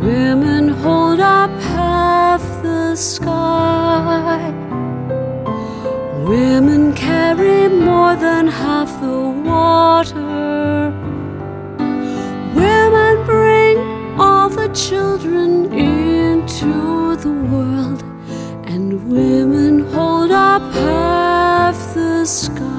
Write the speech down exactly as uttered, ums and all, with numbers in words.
Women hold up half the sky. Women carry more than half the water. Women bring all the children into the world, and women hold up half the sky.